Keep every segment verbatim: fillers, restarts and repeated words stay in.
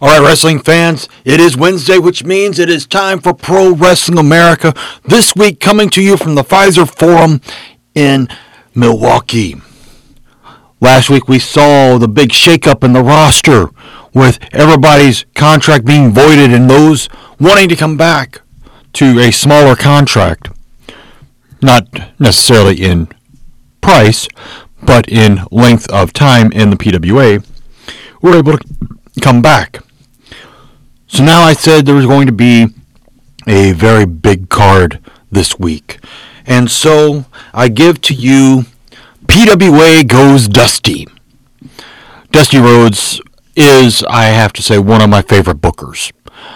All right, wrestling fans, it is Wednesday, which means it is time for Pro Wrestling America. This week, coming to you from the Pfizer Forum in Milwaukee. Last week, we saw the big shakeup in the roster with everybody's contract being voided and those wanting to come back to a smaller contract. Not necessarily in price, but in length of time in the P W A, were able to come back. So now I said there was going to be a very big card this week. And so I give to you P W A Goes Dusty. Dusty Rhodes is, I have to say, one of my favorite bookers.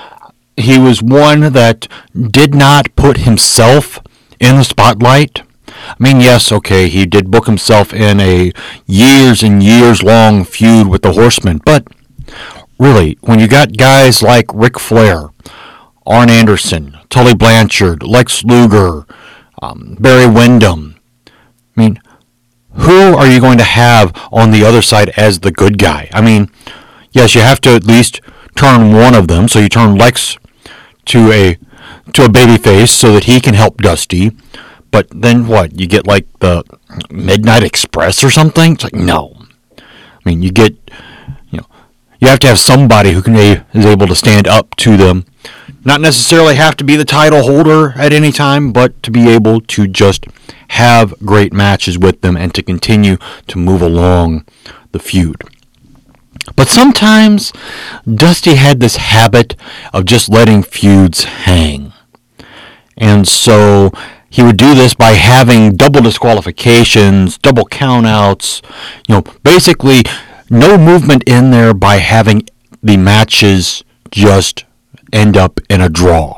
He was one that did not put himself in the spotlight. I mean, yes, okay, he did book himself in a years and years long feud with the Horsemen, but really, when you got guys like Ric Flair, Arn Anderson, Tully Blanchard, Lex Luger, um, Barry Windham, I mean, who are you going to have on the other side as the good guy? I mean, yes, you have to at least turn one of them, so you turn Lex to a to a babyface so that he can help Dusty. But then what? You get like the Midnight Express or something? It's like, no. I mean, you get, you know, you have to have somebody who can is able to stand up to them. Not necessarily have to be the title holder at any time, but to be able to just have great matches with them and to continue to move along the feud. But sometimes Dusty had this habit of just letting feuds hang. And so he would do this by having double disqualifications, double countouts, you know, basically no movement in there by having the matches just end up in a draw.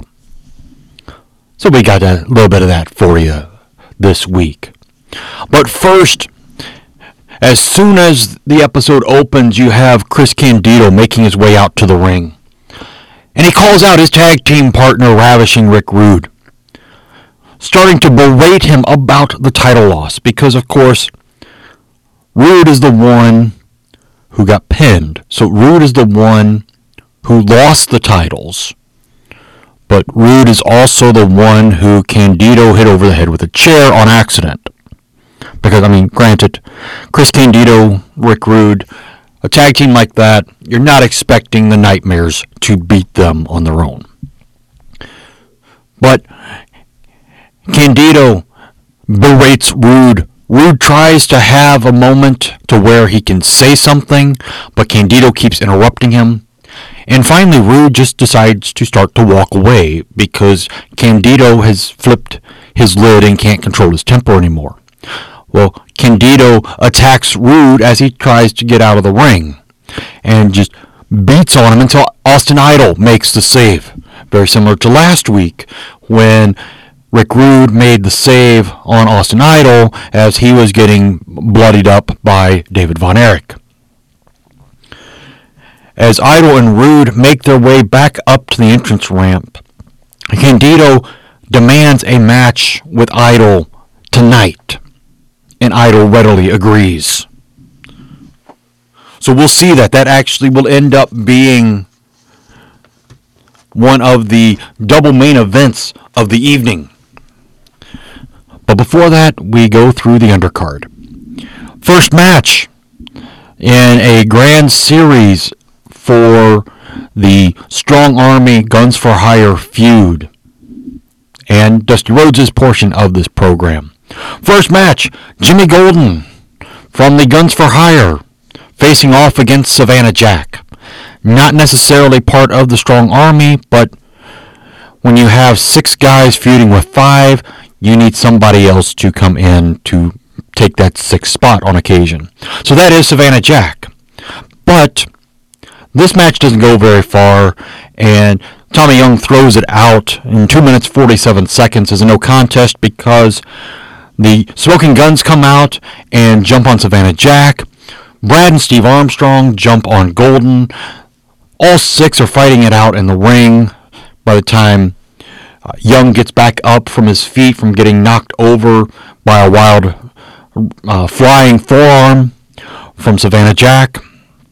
So we got a little bit of that for you this week. But first, as soon as the episode opens, you have Chris Candido making his way out to the ring. And he calls out his tag team partner, Ravishing Rick Rude, starting to berate him about the title loss. Because, of course, Rude is the one who got pinned. So Rude is the one who lost the titles. But Rude is also the one who Candido hit over the head with a chair on accident. Because, I mean, granted, Chris Candido, Rick Rude, a tag team like that, you're not expecting the Nightmares to beat them on their own. But Candido berates Rude. Rude tries to have a moment to where he can say something, but Candido keeps interrupting him. And finally, Rude just decides to start to walk away because Candido has flipped his lid and can't control his temper anymore. Well, Candido attacks Rude as he tries to get out of the ring and just beats on him until Austin Idol makes the save. Very similar to last week when Rick Rude made the save on Austin Idol as he was getting bloodied up by David Von Erich. As Idol and Rude make their way back up to the entrance ramp, Candido demands a match with Idol tonight. And Idol readily agrees. So we'll see that. That actually will end up being one of the double main events of the evening. But before that, we go through the undercard. First match in a grand series for the Strong Army Guns for Hire feud and Dusty Rhodes' portion of this program. First match, Jimmy Golden from the Guns for Hire facing off against Savannah Jack. Not necessarily part of the Strong Army, but when you have six guys feuding with five, you need somebody else to come in to take that sixth spot on occasion. So that is Savannah Jack. But this match doesn't go very far, and Tommy Young throws it out in two minutes forty-seven seconds as a no contest because the Smoking Guns come out and jump on Savannah Jack. Brad and Steve Armstrong jump on Golden. All six are fighting it out in the ring. By the time uh, Young gets back up from his feet from getting knocked over by a wild uh, flying forearm from Savannah Jack,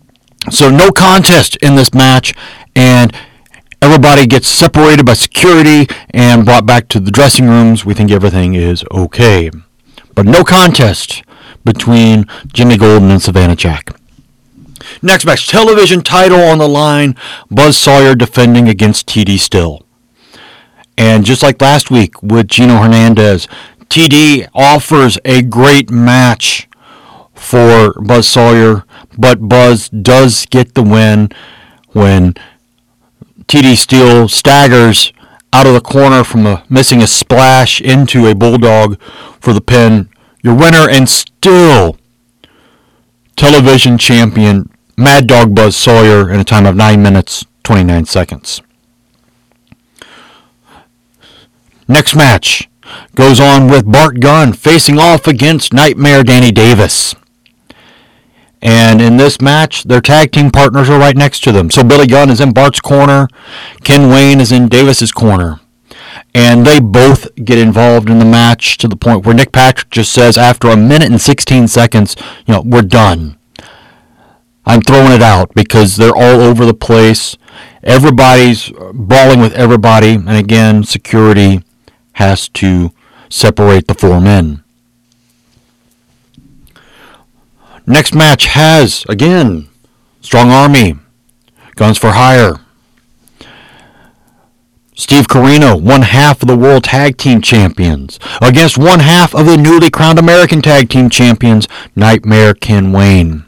So no contest in this match, and everybody gets separated by security and brought back to the dressing rooms. We think everything is okay. But no contest between Jimmy Golden and Savannah Jack. Next match, television title on the line. Buzz Sawyer defending against T D Still. And just like last week with Gino Hernandez, T D offers a great match for Buzz Sawyer, but Buzz does get the win when T D Still staggers out of the corner from a, missing a splash into a bulldog for the pin. Your winner and still television champion Mad Dog Buzz Sawyer in a time of nine minutes, twenty-nine seconds. Next match goes on with Bart Gunn facing off against Nightmare Danny Davis. And in this match, their tag team partners are right next to them. So Billy Gunn is in Bart's corner. Ken Wayne is in Davis's corner. And they both get involved in the match to the point where Nick Patrick just says after a minute and sixteen seconds, you know, we're done. I'm throwing it out because they're all over the place. Everybody's brawling with everybody. And again, security has to separate the four men. Next match has, again, Strong Army, Guns for Hire. Steve Corino, one half of the World Tag Team Champions, against one half of the newly crowned American Tag Team Champions, Nightmare Ken Wayne.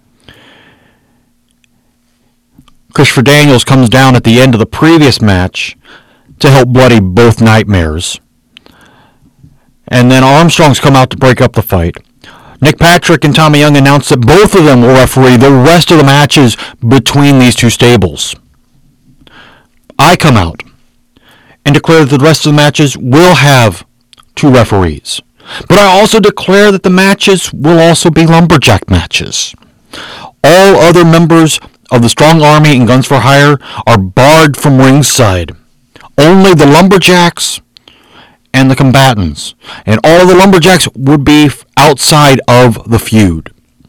Christopher Daniels comes down at the end of the previous match to help bloody both Nightmares. And then Armstrongs come out to break up the fight. Nick Patrick and Tommy Young announced that both of them will referee the rest of the matches between these two stables. I come out and declare that the rest of the matches will have two referees. But I also declare that the matches will also be lumberjack matches. All other members of the Strong Army and Guns for Hire are barred from ringside. Only the lumberjacks and the combatants. And all the lumberjacks would be outside of the feud.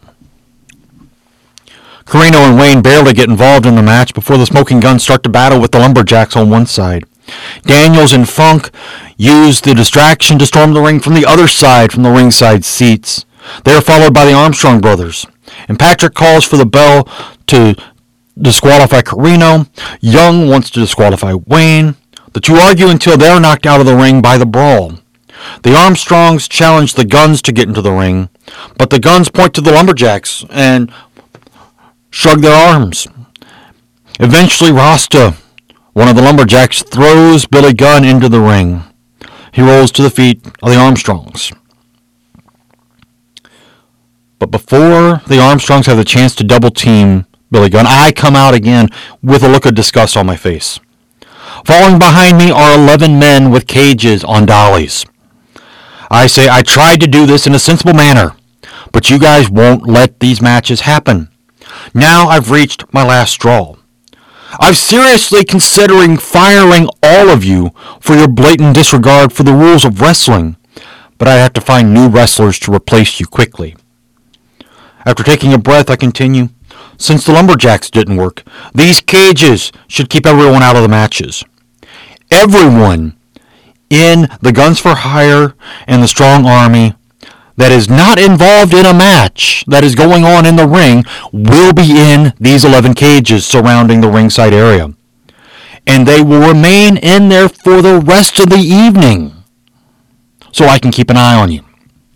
Corino and Wayne barely get involved in the match before the Smoking Guns start to battle with the lumberjacks on one side. Daniels and Funk use the distraction to storm the ring from the other side from the ringside seats. They are followed by the Armstrong brothers. And Patrick calls for the bell to disqualify Corino. Young wants to disqualify Wayne. The two argue until they're knocked out of the ring by the brawl. The Armstrongs challenge the Guns to get into the ring, but the Guns point to the lumberjacks and shrug their arms. Eventually, Rasta, one of the lumberjacks, throws Billy Gunn into the ring. He rolls to the feet of the Armstrongs. But before the Armstrongs have the chance to double team Billy Gunn, I come out again with a look of disgust on my face. Following behind me are eleven men with cages on dollies. I say I tried to do this in a sensible manner, but you guys won't let these matches happen. Now I've reached my last straw. I'm seriously considering firing all of you for your blatant disregard for the rules of wrestling, but I have to find new wrestlers to replace you quickly. After taking a breath, I continue. Since the lumberjacks didn't work, these cages should keep everyone out of the matches. Everyone in the Guns for Hire and the Strong Army that is not involved in a match that is going on in the ring will be in these eleven cages surrounding the ringside area. And they will remain in there for the rest of the evening so I can keep an eye on you.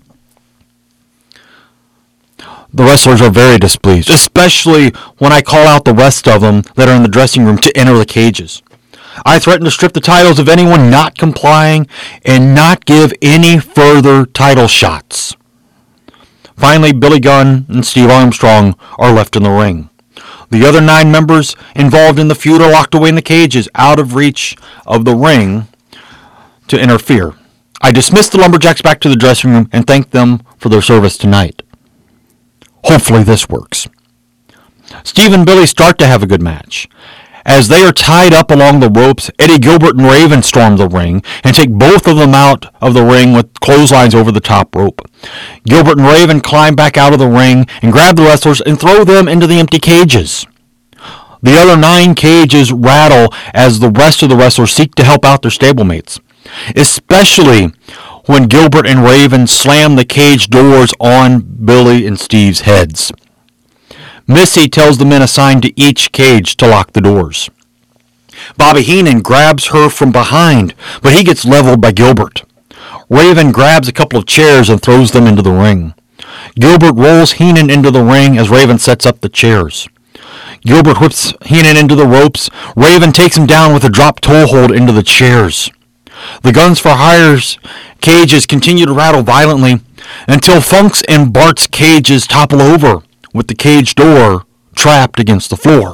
The wrestlers are very displeased, especially when I call out the rest of them that are in the dressing room to enter the cages. I threaten to strip the titles of anyone not complying and not give any further title shots. Finally, Billy Gunn and Steve Armstrong are left in the ring. The other nine members involved in the feud are locked away in the cages, out of reach of the ring to interfere. I dismiss the lumberjacks back to the dressing room and thank them for their service tonight. Hopefully this works. Steve and Billy start to have a good match. As they are tied up along the ropes, Eddie Gilbert and Raven storm the ring and take both of them out of the ring with clotheslines over the top rope. Gilbert and Raven climb back out of the ring and grab the wrestlers and throw them into the empty cages. The other nine cages rattle as the rest of the wrestlers seek to help out their stablemates, especially when Gilbert and Raven slam the cage doors on Billy and Steve's heads. Missy tells the men assigned to each cage to lock the doors. Bobby Heenan grabs her from behind, but he gets leveled by Gilbert. Raven grabs a couple of chairs and throws them into the ring. Gilbert rolls Heenan into the ring as Raven sets up the chairs. Gilbert whips Heenan into the ropes. Raven takes him down with a drop toe hold into the chairs. The Guns for Hire's cages continue to rattle violently until Funk's and Bart's cages topple over, with the cage door trapped against the floor.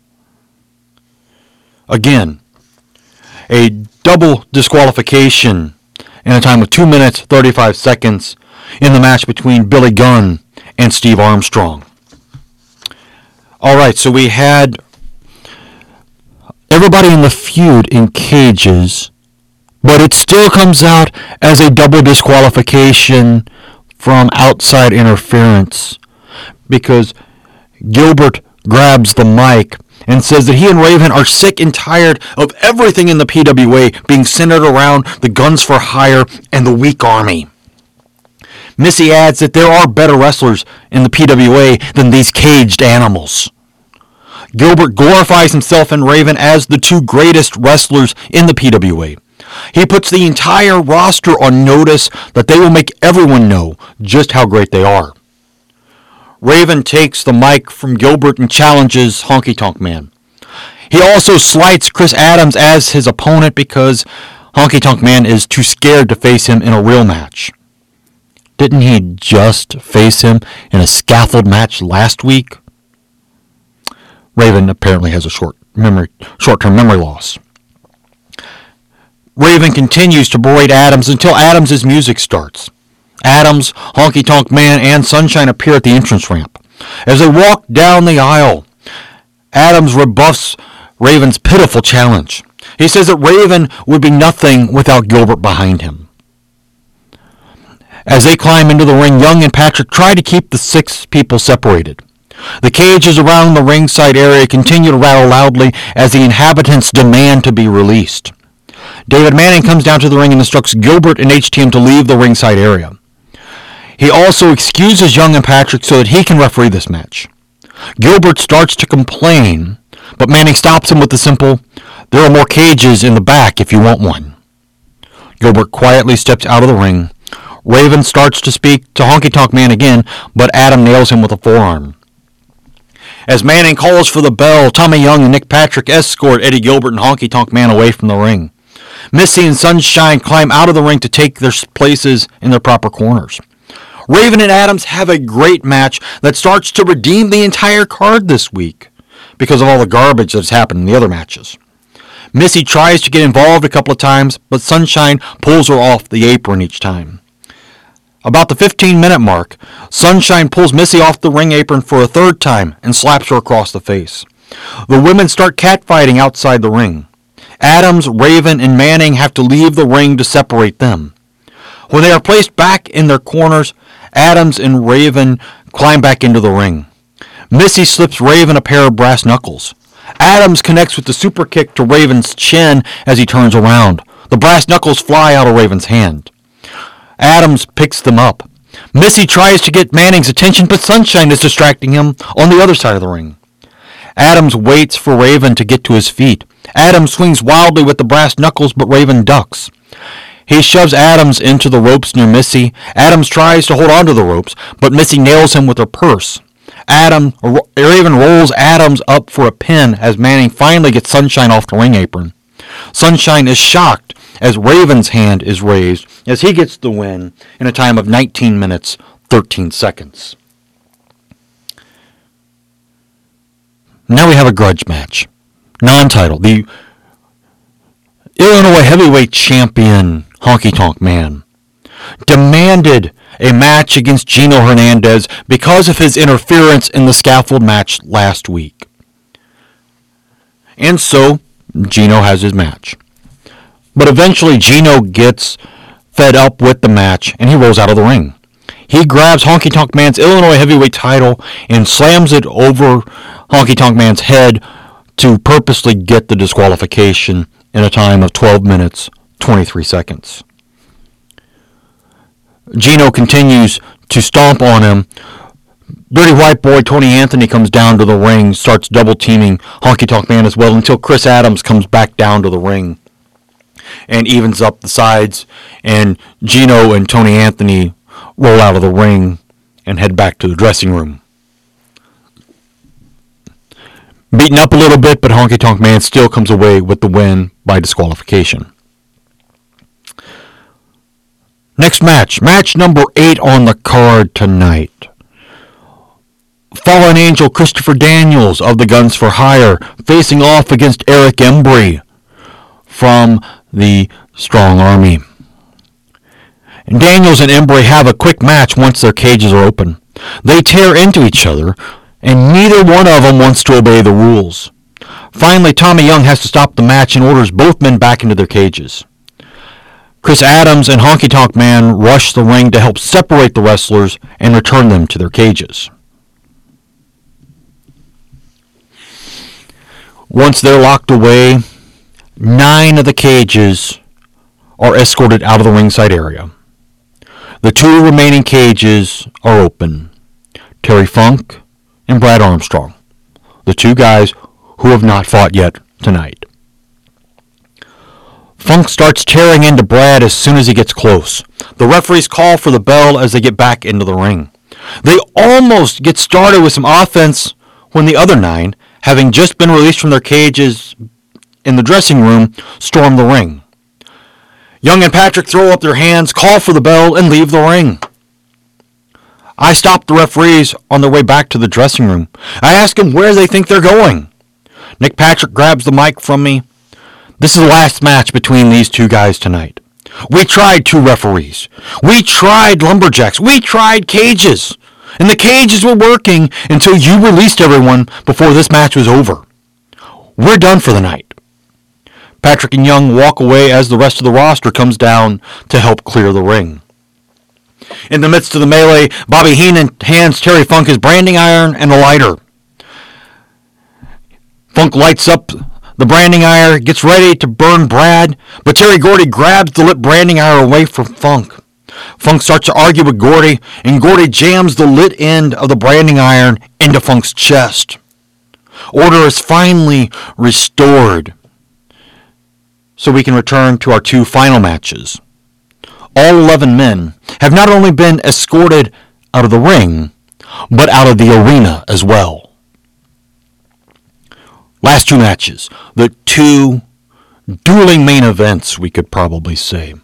Again, a double disqualification in a time of two minutes, thirty-five seconds in the match between Billy Gunn and Steve Armstrong. All right, so we had everybody in the feud in cages, but it still comes out as a double disqualification from outside interference, because Gilbert grabs the mic and says that he and Raven are sick and tired of everything in the P W A being centered around the Guns for Hire and the weak army. Missy adds that there are better wrestlers in the P W A than these caged animals. Gilbert glorifies himself and Raven as the two greatest wrestlers in the P W A. He puts the entire roster on notice that they will make everyone know just how great they are. Raven takes the mic from Gilbert and challenges Honky Tonk Man. He also slights Chris Adams as his opponent because Honky Tonk Man is too scared to face him in a real match. Didn't he just face him in a scaffold match last week? Raven apparently has a short memory, short-term memory loss. Raven continues to berate Adams until Adams' music starts. Adams, Honky Tonk Man, and Sunshine appear at the entrance ramp. As they walk down the aisle, Adams rebuffs Raven's pitiful challenge. He says that Raven would be nothing without Gilbert behind him. As they climb into the ring, Young and Patrick try to keep the six people separated. The cages around the ringside area continue to rattle loudly as the inhabitants demand to be released. David Manning comes down to the ring and instructs Gilbert and H T M to leave the ringside area. He also excuses Young and Patrick so that he can referee this match. Gilbert starts to complain, but Manning stops him with the simple, "There are more cages in the back if you want one." Gilbert quietly steps out of the ring. Raven starts to speak to Honky Tonk Man again, but Adam nails him with a forearm. As Manning calls for the bell, Tommy Young and Nick Patrick escort Eddie Gilbert and Honky Tonk Man away from the ring. Missy and Sunshine climb out of the ring to take their places in their proper corners. Raven and Adams have a great match that starts to redeem the entire card this week because of all the garbage that's happened in the other matches. Missy tries to get involved a couple of times, but Sunshine pulls her off the apron each time. About the fifteen-minute mark, Sunshine pulls Missy off the ring apron for a third time and slaps her across the face. The women start catfighting outside the ring. Adams, Raven, and Manning have to leave the ring to separate them. When they are placed back in their corners, Adams and Raven climb back into the ring. Missy slips Raven a pair of brass knuckles. Adams connects with the super kick to Raven's chin as he turns around. The brass knuckles fly out of Raven's hand. Adams picks them up. Missy tries to get Manning's attention, but Sunshine is distracting him on the other side of the ring. Adams waits for Raven to get to his feet. Adams swings wildly with the brass knuckles, but Raven ducks. He shoves Adams into the ropes near Missy. Adams tries to hold onto the ropes, but Missy nails him with her purse. Adam, Raven rolls Adams up for a pin as Manning finally gets Sunshine off the ring apron. Sunshine is shocked as Raven's hand is raised as he gets the win in a time of nineteen minutes, thirteen seconds. Now we have a grudge match. Non-title. The Illinois heavyweight champion, Honky Tonk Man, demanded a match against Gino Hernandez because of his interference in the scaffold match last week. And so, Gino has his match. But eventually, Gino gets fed up with the match, and he rolls out of the ring. He grabs Honky Tonk Man's Illinois Heavyweight title and slams it over Honky Tonk Man's head to purposely get the disqualification in a time of twelve minutes, twenty-three seconds. Gino continues to stomp on him. Dirty White Boy Tony Anthony comes down to the ring, starts double teaming Honky Tonk Man as well until Chris Adams comes back down to the ring and evens up the sides, and Gino and Tony Anthony roll out of the ring and head back to the dressing room. Beaten up a little bit, but Honky Tonk Man still comes away with the win by disqualification. Next match, match number eight on the card tonight. Fallen Angel Christopher Daniels of the Guns for Hire facing off against Eric Embry from the Strong Army. And Daniels and Embry have a quick match once their cages are open. They tear into each other, and neither one of them wants to obey the rules. Finally, Tommy Young has to stop the match and orders both men back into their cages. Chris Adams and Honky Tonk Man rush the ring to help separate the wrestlers and return them to their cages. Once they're locked away, nine of the cages are escorted out of the ringside area. The two remaining cages are open. Terry Funk and Brad Armstrong, the two guys who have not fought yet tonight. Funk starts tearing into Brad as soon as he gets close. The referees call for the bell as they get back into the ring. They almost get started with some offense when the other nine, having just been released from their cages in the dressing room, storm the ring. Young and Patrick throw up their hands, call for the bell, and leave the ring. I stop the referees on their way back to the dressing room. I ask them where they think they're going. Nick Patrick grabs the mic from me. This is the last match between these two guys tonight. We tried two referees. We tried lumberjacks. We tried cages. And the cages were working until you released everyone before this match was over. We're done for the night. Patrick and Young walk away as the rest of the roster comes down to help clear the ring. In the midst of the melee, Bobby Heenan hands Terry Funk his branding iron and a lighter. Funk lights up the branding iron, gets ready to burn Brad, but Terry Gordy grabs the lit branding iron away from Funk. Funk starts to argue with Gordy, and Gordy jams the lit end of the branding iron into Funk's chest. Order is finally restored, so we can return to our two final matches. All eleven men have not only been escorted out of the ring, but out of the arena as well. Last two matches, the two dueling main events, we could probably say.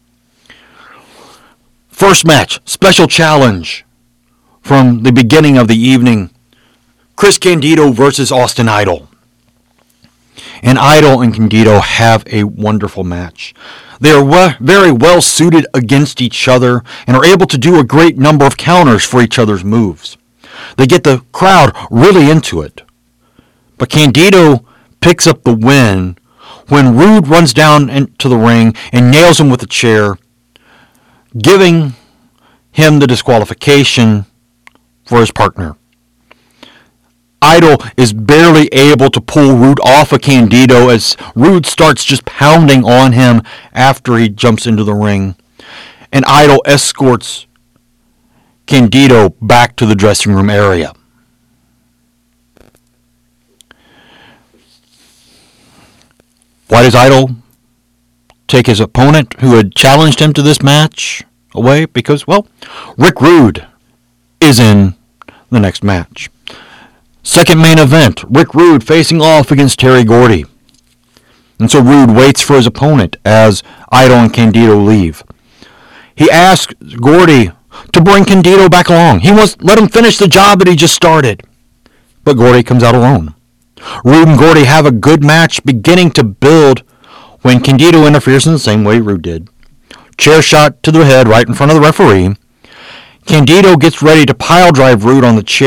First match, special challenge from the beginning of the evening, Chris Candido versus Austin Idol. And Idol and Candido have a wonderful match. They are we- very well suited against each other and are able to do a great number of counters for each other's moves. They get the crowd really into it. But Candido picks up the win when Rude runs down into the ring and nails him with a chair, giving him the disqualification for his partner. Idol is barely able to pull Rude off of Candido as Rude starts just pounding on him after he jumps into the ring. And Idol escorts Candido back to the dressing room area. Why does Idol take his opponent who had challenged him to this match away? Because, well, Rick Rude is in the next match. Second main event, Rick Rude facing off against Terry Gordy. And so Rude waits for his opponent as Idol and Candido leave. He asks Gordy to bring Candido back along. He wants let him finish the job that he just started. But Gordy comes out alone. Rude and Gordy have a good match beginning to build when Candido interferes in the same way Rude did. Chair shot to the head right in front of the referee. Candido gets ready to pile drive Rude on the chair,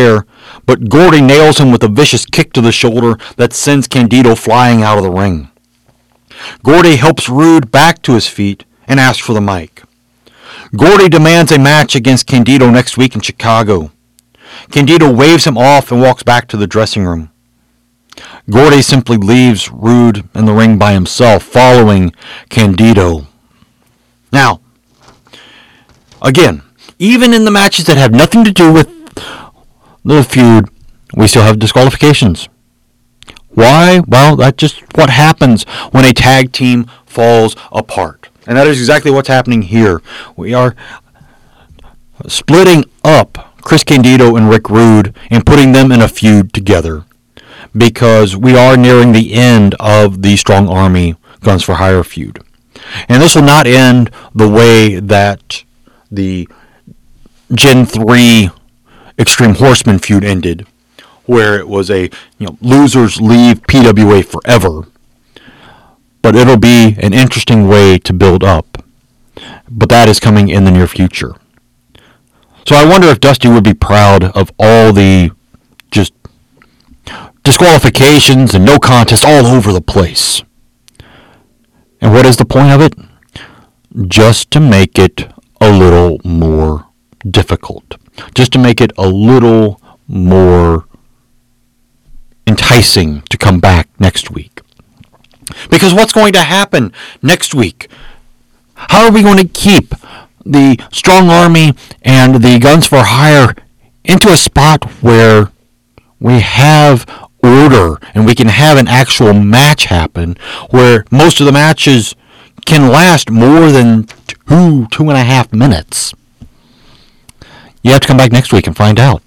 but Gordy nails him with a vicious kick to the shoulder that sends Candido flying out of the ring. Gordy helps Rude back to his feet and asks for the mic. Gordy demands a match against Candido next week in Chicago. Candido waves him off and walks back to the dressing room. Gordy simply leaves Rude in the ring by himself, following Candido. Now, again, even in the matches that have nothing to do with the feud, we still have disqualifications. Why? Well, that's just what happens when a tag team falls apart. And that is exactly what's happening here. We are splitting up Chris Candido and Rick Rude and putting them in a feud together, because we are nearing the end of the Strong Army Guns for Hire feud. And this will not end the way that the Gen three Extreme Horsemen feud ended, where it was a, you know, losers leave P W A forever. But it'll be an interesting way to build up. But that is coming in the near future. So I wonder if Dusty would be proud of all the just disqualifications and no contest all over the place. And what is the point of it? Just to make it a little more difficult. Just to make it a little more enticing to come back next week. Because what's going to happen next week? How are we going to keep the Strong Army and the Guns for Hire into a spot where we have order and we can have an actual match happen, where most of the matches can last more than two, two and a half minutes? You have to come back next week and find out.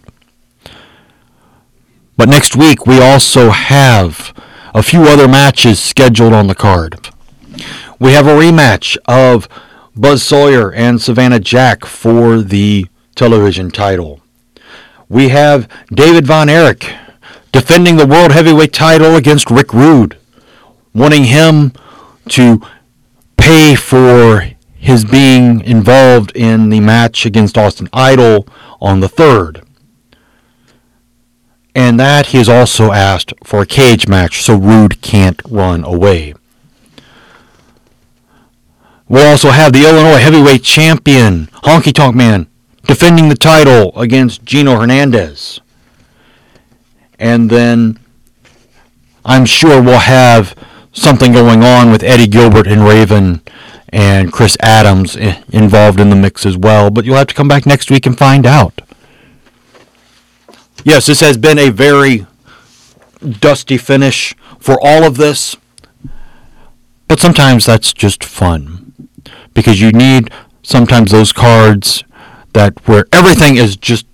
But next week we also have a few other matches scheduled on the card. We have a rematch of Buzz Sawyer and Savannah Jack for the television title. We have David Von Erich defending the World Heavyweight title against Rick Rude, wanting him to pay for his being involved in the match against Austin Idol on the third. And that he has also asked for a cage match so Rude can't run away. We'll also have the Illinois Heavyweight Champion, Honky Tonk Man, defending the title against Gino Hernandez. And then I'm sure we'll have something going on with Eddie Gilbert and Raven and Chris Adams involved in the mix as well. But you'll have to come back next week and find out. Yes, this has been a very dusty finish for all of this. But sometimes that's just fun. Because you need sometimes those cards that where everything is just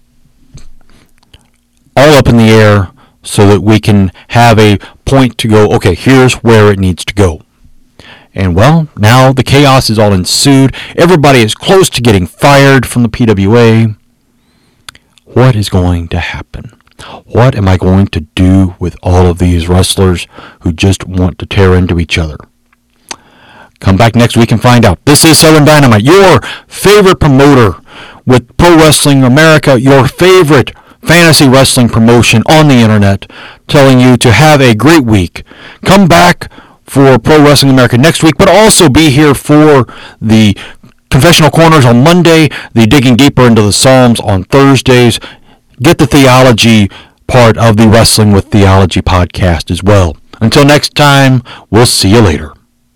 all up in the air, so that we can have a point to go, okay, here's where it needs to go. And well, now the chaos is all ensued. Everybody is close to getting fired from the P W A. What is going to happen? What am I going to do with all of these wrestlers who just want to tear into each other? Come back next week and find out. This is Southern Dynamite, your favorite promoter with Pro Wrestling America, your favorite fantasy wrestling promotion on the internet, telling you to have a great week. Come back for Pro Wrestling America next week, but also be here for the Confessional Corners on Monday, the Digging Deeper into the Psalms on Thursdays. Get the theology part of the Wrestling with Theology podcast as well. Until next time, we'll see you later.